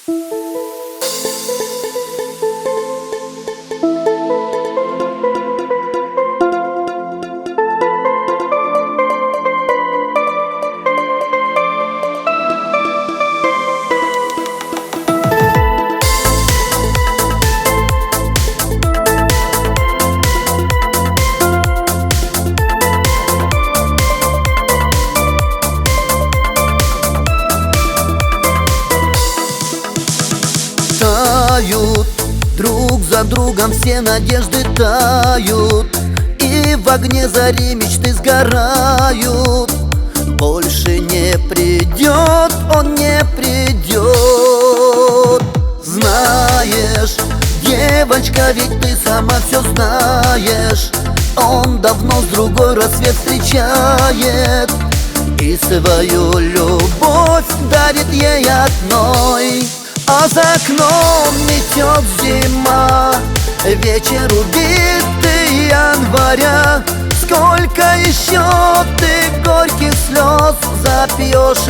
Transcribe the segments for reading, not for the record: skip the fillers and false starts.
Тают, друг за другом все надежды тают, и в огне зари мечты сгорают. Больше не придет, он не придет. Знаешь, девочка, ведь ты сама все знаешь, он давно с другой рассвет встречает, и свою любовь дарит ей одной. А за окном метет зима, вечер убитый января. Сколько еще ты горьких слез запьешь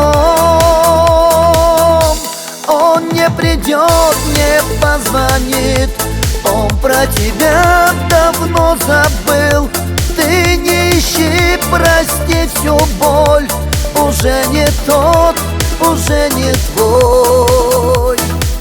вином? Он не придет, не позвонит, он про тебя давно забыл. Ты не ищи простить всю боль, уже не тот, уже не твой.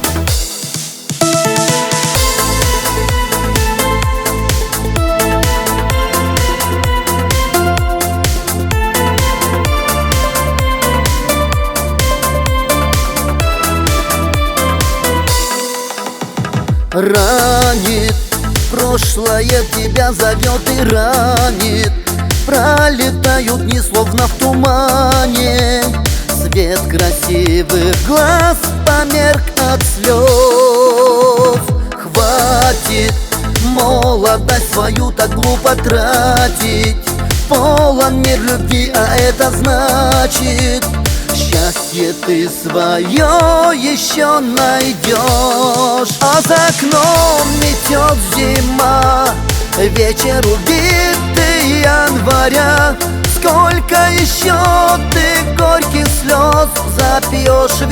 Ранит, прошлое тебя зовет и ранит. Пролетают дни словно в тумане, свет красивых глаз померк от слез. Хватит молодость свою так глупо тратить, полон мир любви, а это значит, счастье ты свое еще найдешь. А за окном метет зима, вечер убитый января. Сколько еще ты горьких слез запьешь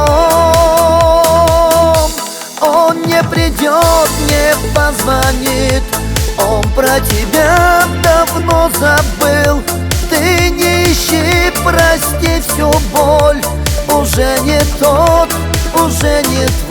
вином? Он не придет, не позвонит, он про тебя давно забыл. Ты не ищи простить всю боль, уже не тот, уже не твой.